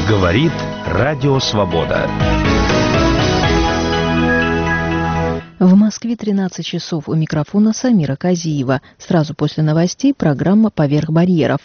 Говорит Радио Свобода. В Москве 13 часов. У микрофона Самира Казиева. Сразу после новостей программа «Поверх барьеров».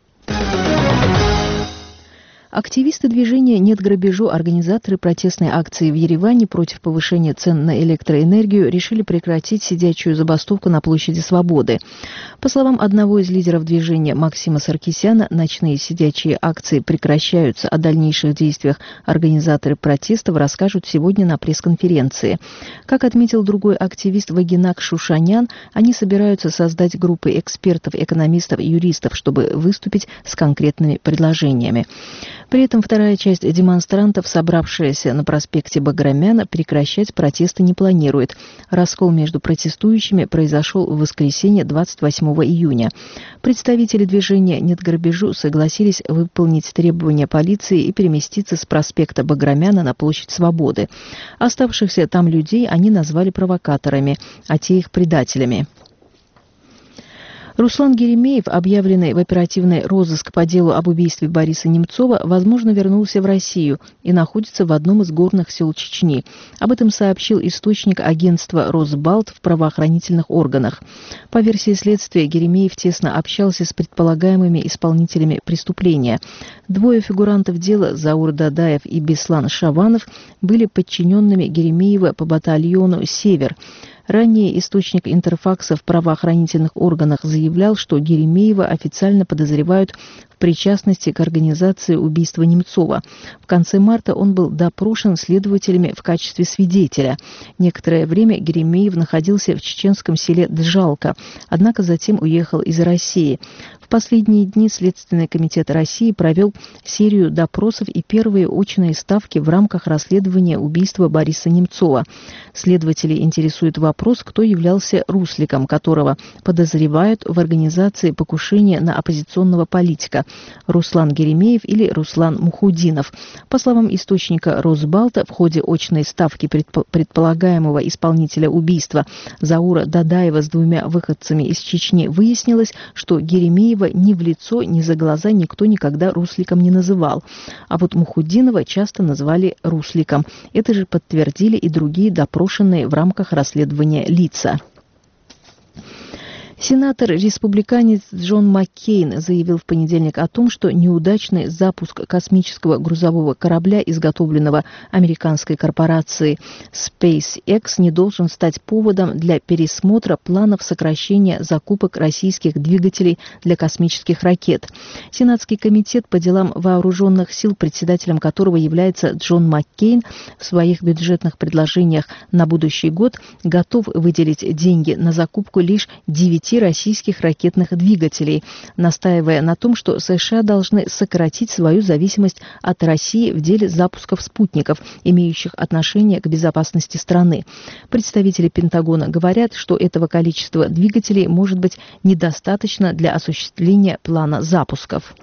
Активисты движения «Нет грабежу», организаторы протестной акции в Ереване против повышения цен на электроэнергию решили прекратить сидячую забастовку на площади Свободы. По словам одного из лидеров движения Максима Саркисяна, ночные сидячие акции прекращаются. О дальнейших действиях организаторы протестов расскажут сегодня на пресс-конференции. Как отметил другой активист Вагинак Шушанян, они собираются создать группы экспертов, экономистов и юристов, чтобы выступить с конкретными предложениями. При этом вторая часть демонстрантов, собравшаяся на проспекте Баграмяна, прекращать протесты не планирует. Раскол между протестующими произошел в воскресенье 28 июня. Представители движения «Нет грабежу» согласились выполнить требования полиции и переместиться с проспекта Баграмяна на площадь Свободы. Оставшихся там людей они назвали провокаторами, а те их предателями. Руслан Геремеев, объявленный в оперативный розыск по делу об убийстве Бориса Немцова, возможно, вернулся в Россию и находится в одном из горных сел Чечни. Об этом сообщил источник агентства «Росбалт» в правоохранительных органах. По версии следствия, Геремеев тесно общался с предполагаемыми исполнителями преступления. Двое фигурантов дела, Заур Дадаев и Беслан Шаванов, были подчиненными Геремеева по батальону «Север». Ранее источник Интерфакса в правоохранительных органах заявлял, что Геремеева официально подозревают в причастности к организации убийства Немцова. В конце марта он был допрошен следователями в качестве свидетеля. Некоторое время Геремеев находился в чеченском селе Джалка, однако затем уехал из России. В последние дни Следственный комитет России провел серию допросов и первые очные ставки в рамках расследования убийства Бориса Немцова. Следователей интересует вопрос, кто являлся русликом, которого подозревают в организации покушения на оппозиционного политика – Руслан Геремеев или Руслан Мухудинов. По словам источника Росбалта, в ходе очной ставки предполагаемого исполнителя убийства Заура Дадаева с двумя выходцами из Чечни выяснилось, что Геремеева ни в лицо, ни за глаза никто никогда русликом не называл. А вот Мухудинова часто назвали русликом. Это же подтвердили и другие допрошенные в рамках расследования лица. Сенатор-республиканец Джон Маккейн заявил в понедельник о том, что неудачный запуск космического грузового корабля, изготовленного американской корпорацией SpaceX, не должен стать поводом для пересмотра планов сокращения закупок российских двигателей для космических ракет. Сенатский комитет по делам вооруженных сил, председателем которого является Джон Маккейн, в своих бюджетных предложениях на будущий год готов выделить деньги на закупку лишь 9 российских ракетных двигателей, настаивая на том, что США должны сократить свою зависимость от России в деле запусков спутников, имеющих отношение к безопасности страны. Представители Пентагона говорят, что этого количества двигателей может быть недостаточно для осуществления плана запусков.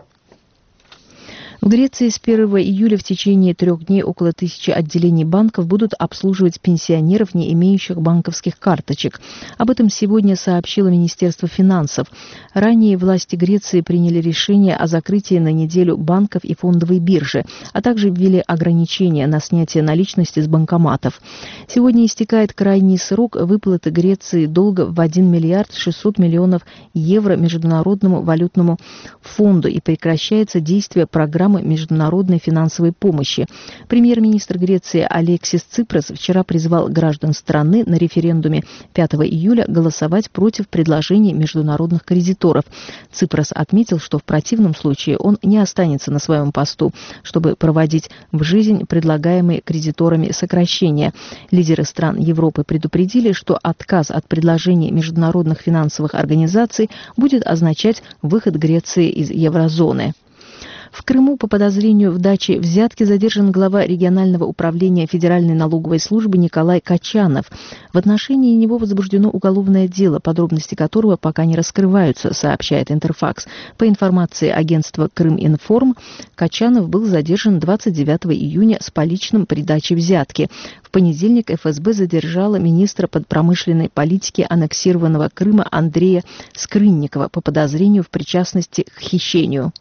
В Греции с 1 июля в течение 3 дней около 1000 отделений банков будут обслуживать пенсионеров, не имеющих банковских карточек. Об этом сегодня сообщило Министерство финансов. Ранее власти Греции приняли решение о закрытии на неделю банков и фондовой биржи, а также ввели ограничения на снятие наличности с банкоматов. Сегодня истекает крайний срок выплаты Греции долга в 1 миллиард 600 миллионов евро Международному валютному фонду и прекращается действие программы международной финансовой помощи. Премьер-министр Греции Алексис Ципрас вчера призвал граждан страны на референдуме 5 июля голосовать против предложений международных кредиторов. Ципрас отметил, что в противном случае он не останется на своем посту, чтобы проводить в жизнь предлагаемые кредиторами сокращения. Лидеры стран Европы предупредили, что отказ от предложений международных финансовых организаций будет означать выход Греции из еврозоны. В Крыму по подозрению в даче взятки задержан глава регионального управления Федеральной налоговой службы Николай Качанов. В отношении него возбуждено уголовное дело, подробности которого пока не раскрываются, сообщает Интерфакс. По информации агентства «Крыминформ», Качанов был задержан 29 июня с поличным при даче взятки. В понедельник ФСБ задержала министра промышленной политики аннексированного Крыма Андрея Скрынникова по подозрению в причастности к хищению.